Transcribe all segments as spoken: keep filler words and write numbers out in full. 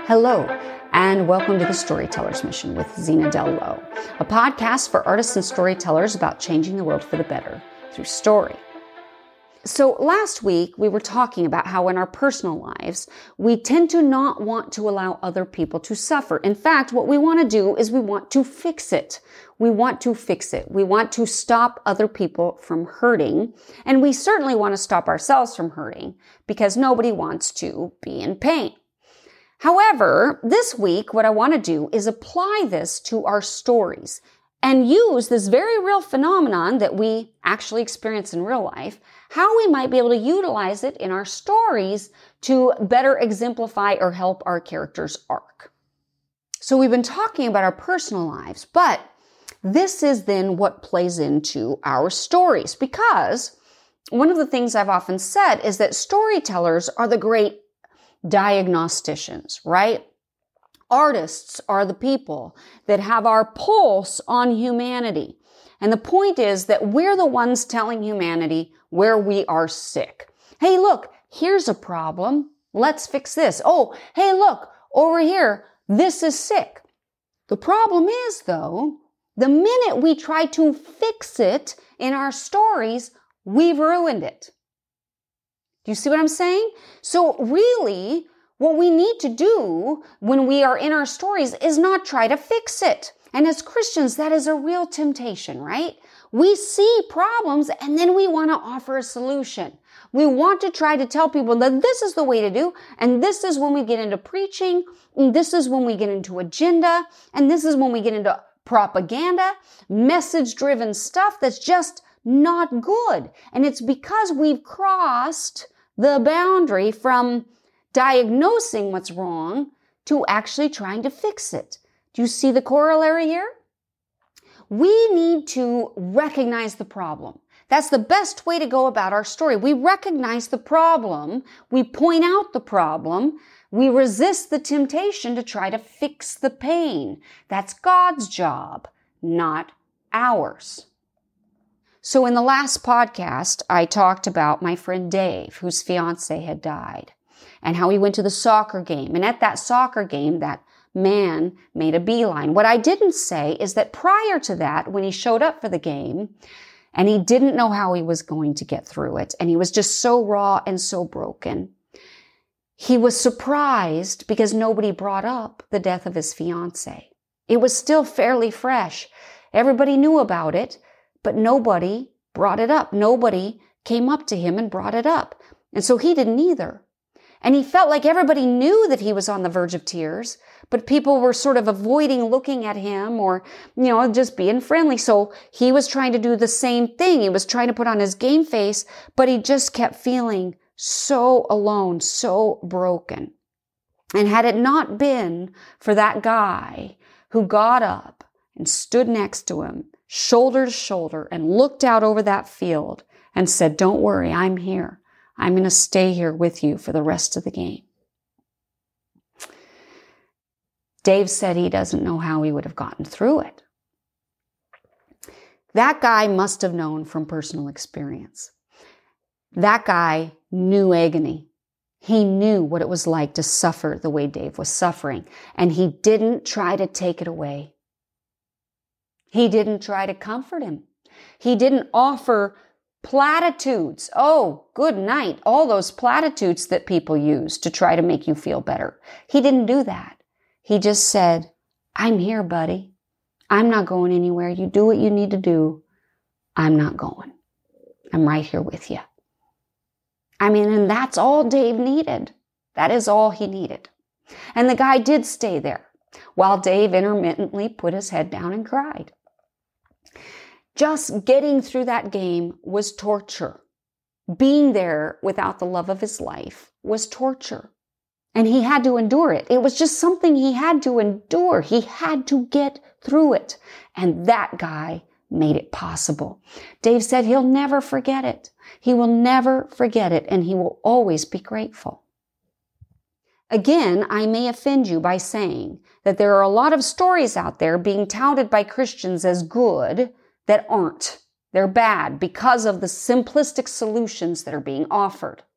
Hello, and welcome to the Storyteller's Mission with Zena Del Lowe, a podcast for artists and storytellers about changing the world for the better through story. So last week, we were talking about how in our personal lives, we tend to not want to allow other people to suffer. In fact, what we want to do is we want to fix it. We want to fix it. We want to stop other people from hurting. And we certainly want to stop ourselves from hurting because nobody wants to be in pain. However, this week, what I want to do is apply this to our stories and use this very real phenomenon that we actually experience in real life, how we might be able to utilize it in our stories to better exemplify or help our character's arc. So we've been talking about our personal lives, but this is then what plays into our stories, because one of the things I've often said is that storytellers are the great diagnosticians, right? Artists are the people that have our pulse on humanity. And the point is that we're the ones telling humanity where we are sick. Hey, look, here's a problem. Let's fix this. Oh, hey, look, over here, this is sick. The problem is, though, the minute we try to fix it in our stories, we've ruined it. Do you see what I'm saying? So really, what we need to do when we are in our stories is not try to fix it. And as Christians, that is a real temptation, right? We see problems and then we want to offer a solution. We want to try to tell people that this is the way to do, and this is when we get into preaching, and this is when we get into agenda, and this is when we get into propaganda, message-driven stuff that's just not good. And it's because we've crossed the boundary from diagnosing what's wrong to actually trying to fix it. Do you see the corollary here? We need to recognize the problem. That's the best way to go about our story. We recognize the problem. We point out the problem. We resist the temptation to try to fix the pain. That's God's job, not ours. So in the last podcast, I talked about my friend Dave, whose fiance had died, and how he went to the soccer game. And at that soccer game, that man made a beeline. What I didn't say is that prior to that, when he showed up for the game, and he didn't know how he was going to get through it, and he was just so raw and so broken, he was surprised because nobody brought up the death of his fiance. It was still fairly fresh. Everybody knew about it, but nobody brought it up. Nobody came up to him and brought it up. And so he didn't either. And he felt like everybody knew that he was on the verge of tears, but people were sort of avoiding looking at him or, you know, just being friendly. So he was trying to do the same thing. He was trying to put on his game face, but he just kept feeling so alone, so broken. And had it not been for that guy who got up and stood next to him, shoulder to shoulder, and looked out over that field and said, "Don't worry, I'm here. I'm going to stay here with you for the rest of the game." Dave said he doesn't know how he would have gotten through it. That guy must have known from personal experience. That guy knew agony. He knew what it was like to suffer the way Dave was suffering, and he didn't try to take it away. He didn't try to comfort him. He didn't offer platitudes. Oh, good night. All those platitudes that people use to try to make you feel better. He didn't do that. He just said, "I'm here, buddy. I'm not going anywhere. You do what you need to do. I'm not going. I'm right here with you." I mean, and that's all Dave needed. That is all he needed. And the guy did stay there while Dave intermittently put his head down and cried. Just getting through that game was torture. Being there without the love of his life was torture. And he had to endure it. It was just something he had to endure. He had to get through it. And that guy made it possible. Dave said he'll never forget it. He will never forget it, and he will always be grateful. Again, I may offend you by saying that there are a lot of stories out there being touted by Christians as good that aren't. They're bad because of the simplistic solutions that are being offered.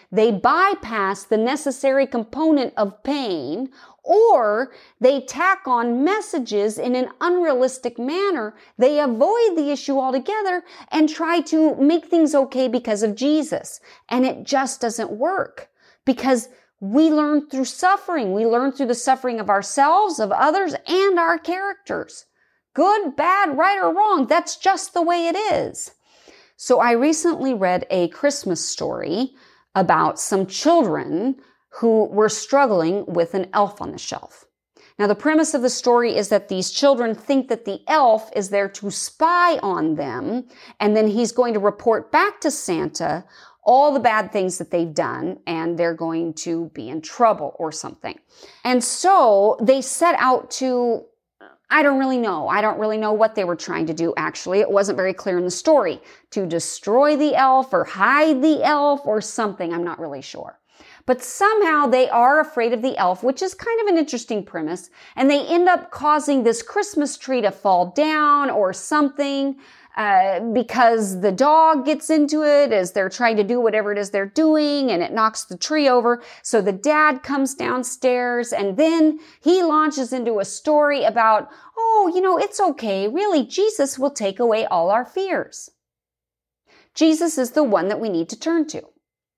they bypass the necessary component of pain, or they tack on messages in an unrealistic manner. They avoid the issue altogether and try to make things okay because of Jesus. And it just doesn't work, because we learn through suffering. We learn through the suffering of ourselves, of others, and our characters. Good, bad, right, or wrong. That's just the way it is. So I recently read a Christmas story about some children who were struggling with an elf on the shelf. Now, the premise of the story is that these children think that the elf is there to spy on them, and then he's going to report back to Santa all the bad things that they've done, and they're going to be in trouble or something. And so they set out to, I don't really know. I don't really know what they were trying to do, actually. It wasn't very clear in the story. To destroy the elf or hide the elf or something. I'm not really sure. But somehow they are afraid of the elf, which is kind of an interesting premise. And they end up causing this Christmas tree to fall down or something, uh, because the dog gets into it as they're trying to do whatever it is they're doing, and it knocks the tree over. So the dad comes downstairs, and then he launches into a story about, oh, you know, it's okay. Really, Jesus will take away all our fears. Jesus is the one that we need to turn to.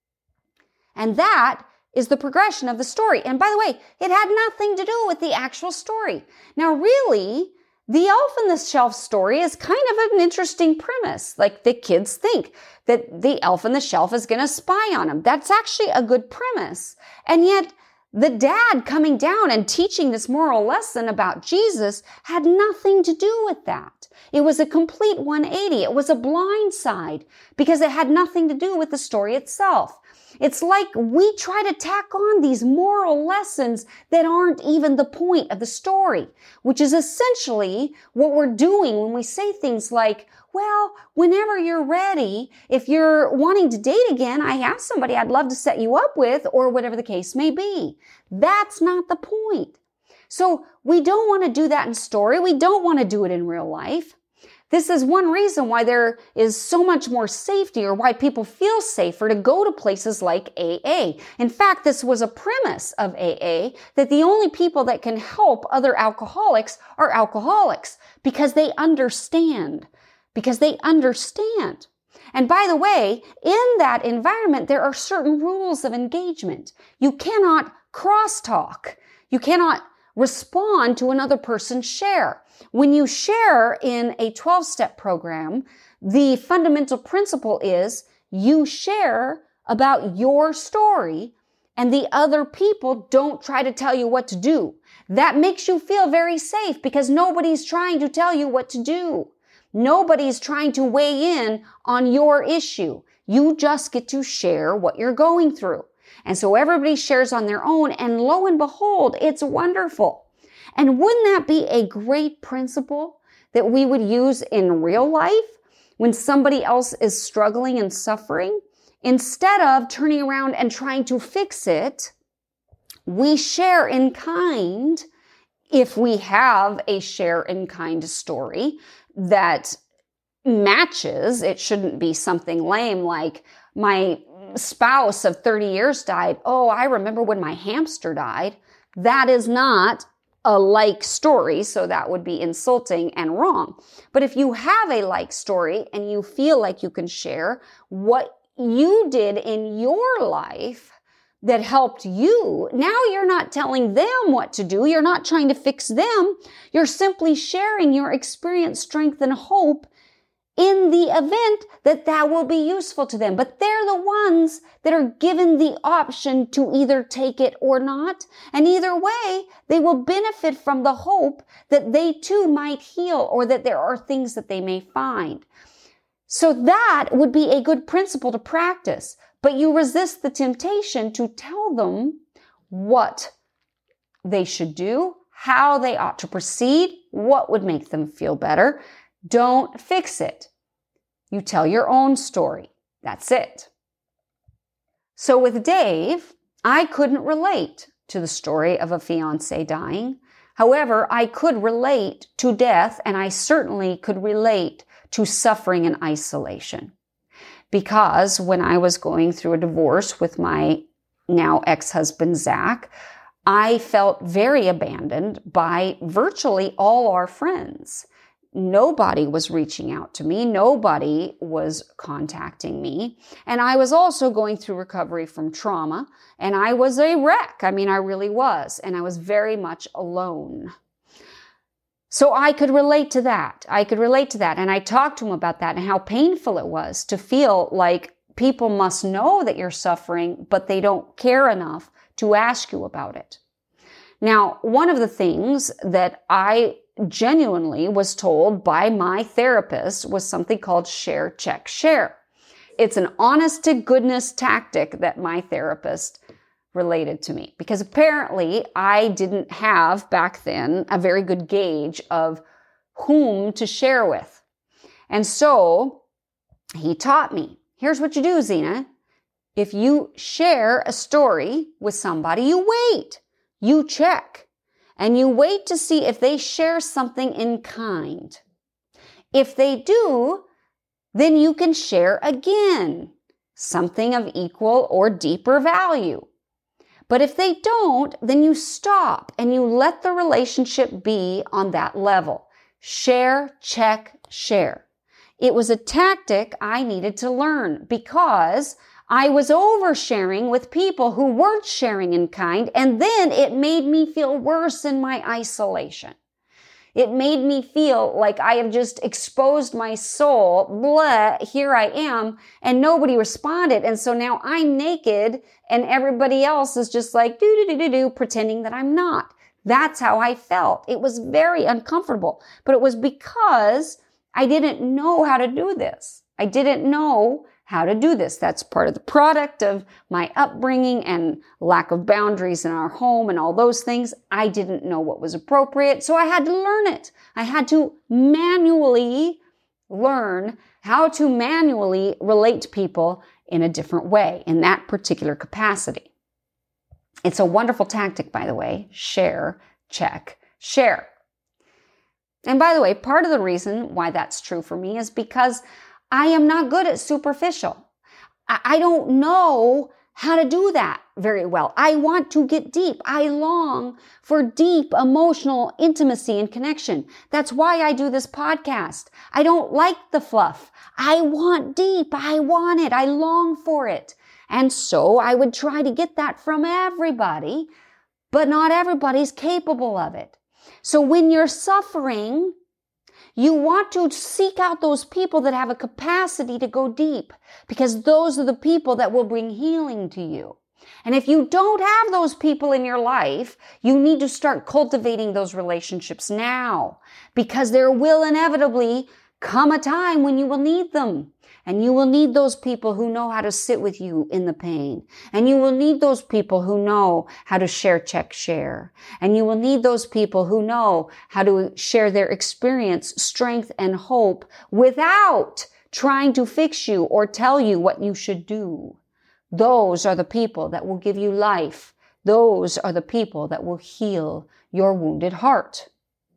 And that is the progression of the story. And by the way, it had nothing to do with the actual story. Now, really, the elf on the shelf story is kind of an interesting premise. Like, the kids think that the elf on the shelf is going to spy on them. That's actually a good premise. And yet, the dad coming down and teaching this moral lesson about Jesus had nothing to do with that. It was a complete one eighty. It was a blind side because it had nothing to do with the story itself. It's like we try to tack on these moral lessons that aren't even the point of the story, which is essentially what we're doing when we say things like, well, whenever you're ready, if you're wanting to date again, I have somebody I'd love to set you up with, or whatever the case may be. That's not the point. So we don't want to do that in story. We don't want to do it in real life. This is one reason why there is so much more safety, or why people feel safer to go to places like A A. In fact, this was a premise of A A, that the only people that can help other alcoholics are alcoholics, because they understand. Because they understand. And by the way, in that environment, there are certain rules of engagement. You cannot crosstalk. You cannot respond to another person's share. When you share in a twelve-step program, the fundamental principle is you share about your story, and the other people don't try to tell you what to do. That makes you feel very safe, because nobody's trying to tell you what to do. Nobody's trying to weigh in on your issue. You just get to share what you're going through. And so everybody shares on their own, and lo and behold, it's wonderful. And wouldn't that be a great principle that we would use in real life when somebody else is struggling and suffering? Instead of turning around and trying to fix it, we share in kind, if we have a share in kind story that matches. It shouldn't be something lame like, my spouse of thirty years died. Oh, I remember when my hamster died. That is not a like story, so that would be insulting and wrong. But if you have a like story and you feel like you can share what you did in your life that helped you, now you're not telling them what to do. You're not trying to fix them. You're simply sharing your experience, strength, and hope in the event that that will be useful to them. But they're the ones that are given the option to either take it or not. And either way, they will benefit from the hope that they too might heal, or that there are things that they may find. So that would be a good principle to practice. But you resist the temptation to tell them what they should do, how they ought to proceed, what would make them feel better. Don't fix it. You tell your own story. That's it. So with Dave, I couldn't relate to the story of a fiancé dying. However, I could relate to death, and I certainly could relate to suffering and isolation. because when I was going through a divorce with my now ex-husband, Zach, I felt very abandoned by virtually all our friends. Nobody was reaching out to me. Nobody was contacting me. And I was also going through recovery from trauma, and I was a wreck. I mean, I really was. And I was very much alone. So I could relate to that. I could relate to that. And I talked to him about that and how painful it was to feel like people must know that you're suffering, but they don't care enough to ask you about it. Now, one of the things that I genuinely was told by my therapist was something called share, check, share. It's an honest to goodness tactic that my therapist related to me, because apparently I didn't have back then a very good gauge of whom to share with. And so he taught me, here's what you do, Zena. If you share a story with somebody, you wait, you check. And you wait to see if they share something in kind. If they do, then you can share again, something of equal or deeper value. But if they don't, then you stop and you let the relationship be on that level. Share, check, share. It was a tactic I needed to learn because I was oversharing with people who weren't sharing in kind, and then it made me feel worse in my isolation. It made me feel like I have just exposed my soul, blah, here I am, and nobody responded, and so now I'm naked, and everybody else is just like, do-do-do-do-do, pretending that I'm not. That's how I felt. It was very uncomfortable, but it was because I didn't know how to do this. I didn't know how to do this. That's part of the product of my upbringing and lack of boundaries in our home and all those things. I didn't know what was appropriate, so I had to learn it. I had to manually learn how to manually relate to people in a different way, in that particular capacity. It's a wonderful tactic, by the way. Share, check, share. And by the way, part of the reason why that's true for me is because I am not good at superficial. I don't know how to do that very well. I want to get deep. I long for deep emotional intimacy and connection. That's why I do this podcast. I don't like the fluff. I want deep. I want it. I long for it. And so I would try to get that from everybody, but not everybody's capable of it. So when you're suffering, you want to seek out those people that have a capacity to go deep, because those are the people that will bring healing to you. And if you don't have those people in your life, you need to start cultivating those relationships now, because there will inevitably come a time when you will need them. And you will need those people who know how to sit with you in the pain. And you will need those people who know how to share, check, share. And you will need those people who know how to share their experience, strength, and hope without trying to fix you or tell you what you should do. Those are the people that will give you life. Those are the people that will heal your wounded heart.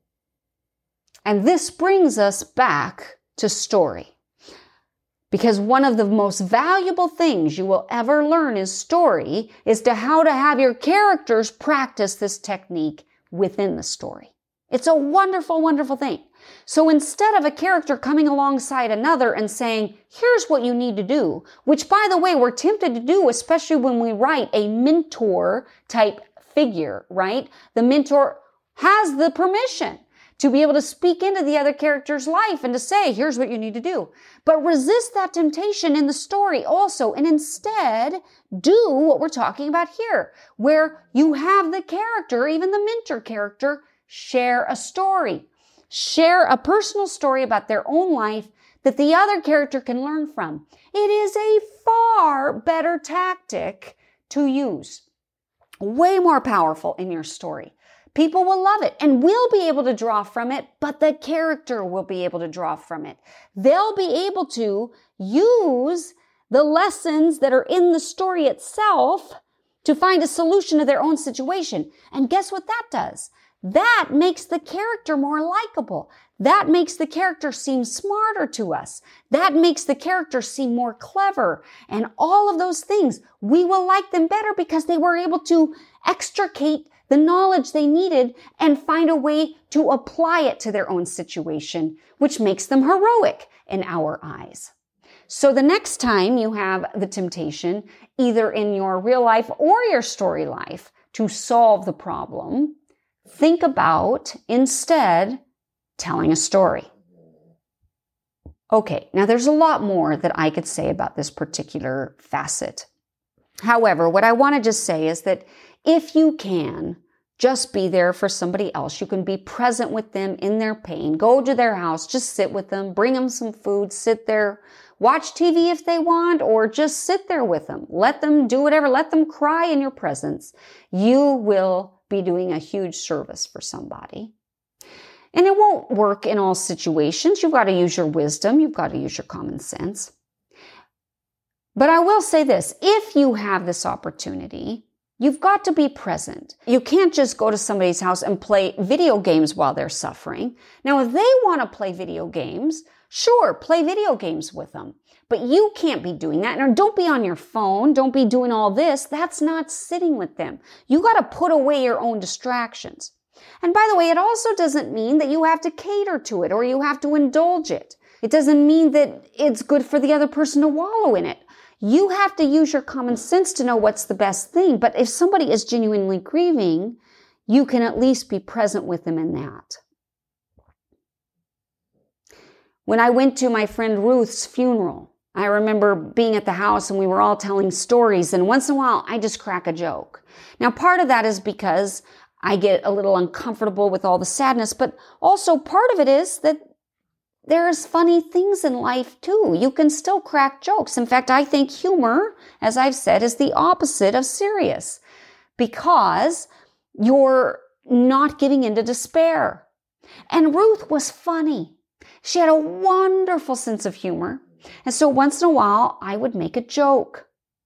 And this brings us back to story. Because one of the most valuable things you will ever learn in story is to how to have your characters practice this technique within the story. It's a wonderful, wonderful thing. So instead of a character coming alongside another and saying, here's what you need to do, which by the way, we're tempted to do, especially when we write a mentor type figure, right? The mentor has the permission to be able to speak into the other character's life and to say, here's what you need to do. But resist that temptation in the story also, and instead do what we're talking about here, where you have the character, even the mentor character, share a story. Share a personal story about their own life that the other character can learn from. It is a far better tactic to use. Way more powerful in your story. People will love it and will be able to draw from it, but the character will be able to draw from it. They'll be able to use the lessons that are in the story itself to find a solution to their own situation. And guess what that does? That makes the character more likable. That makes the character seem smarter to us. That makes the character seem more clever. And all of those things, we will like them better because they were able to extricate the knowledge they needed and find a way to apply it to their own situation, which makes them heroic in our eyes. So the next time you have the temptation, either in your real life or your story life, to solve the problem, think about instead telling a story. Okay, now there's a lot more that I could say about this particular facet. However, what I want to just say is that if you can, just be there for somebody else. You can be present with them in their pain. Go to their house, just sit with them, bring them some food, sit there, watch T V if they want, or just sit there with them. Let them do whatever. Let them cry in your presence. You will be doing a huge service for somebody. And it won't work in all situations. You've got to use your wisdom. You've got to use your common sense. But I will say this, if you have this opportunity, you've got to be present. You can't just go to somebody's house and play video games while they're suffering. Now, if they want to play video games, sure, play video games with them. But you can't be doing that. And don't be on your phone. Don't be doing all this. That's not sitting with them. You got to put away your own distractions. And by the way, it also doesn't mean that you have to cater to it or you have to indulge it. It doesn't mean that it's good for the other person to wallow in it. You have to use your common sense to know what's the best thing. But if somebody is genuinely grieving, you can at least be present with them in that. When I went to my friend Ruth's funeral, I remember being at the house and we were all telling stories, and once in a while I just crack a joke. Now, part of that is because I get a little uncomfortable with all the sadness, but also part of it is that there's funny things in life too. You can still crack jokes. In fact, I think humor, as I've said, is the opposite of serious because you're not giving into despair. And Ruth was funny. She had a wonderful sense of humor. And so once in a while, I would make a joke.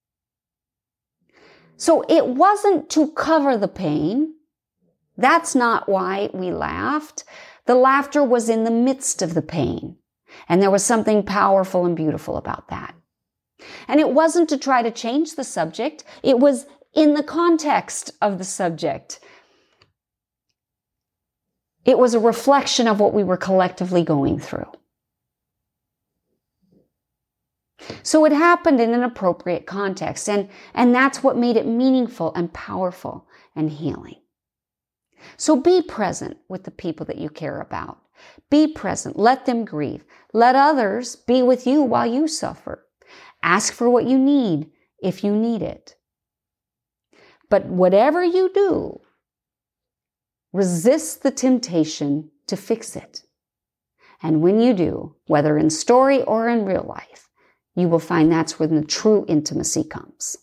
So it wasn't to cover the pain. That's not why we laughed. The laughter was in the midst of the pain. And there was something powerful and beautiful about that. And it wasn't to try to change the subject. It was in the context of the subject. It was a reflection of what we were collectively going through. So it happened in an appropriate context, and, and that's what made it meaningful and powerful and healing. So be present with the people that you care about. Be present. Let them grieve. Let others be with you while you suffer. Ask for what you need if you need it. But whatever you do, resist the temptation to fix it. And when you do, whether in story or in real life, you will find that's when the true intimacy comes.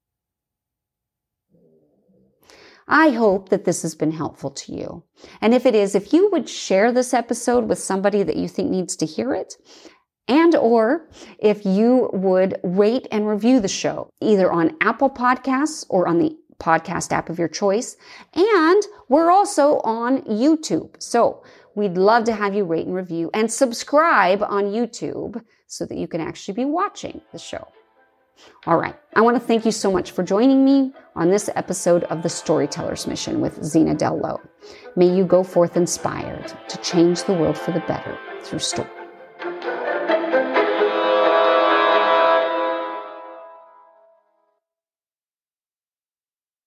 I hope that this has been helpful to you. And if it is, if you would share this episode with somebody that you think needs to hear it, and or if you would rate and review the show, either on Apple Podcasts or on the podcast app of your choice. And we're also on YouTube. So we'd love to have you rate and review and subscribe on YouTube so that you can actually be watching the show. All right. I want to thank you so much for joining me on this episode of The Storyteller's Mission with Zena Del Lowe. May you go forth inspired to change the world for the better through story.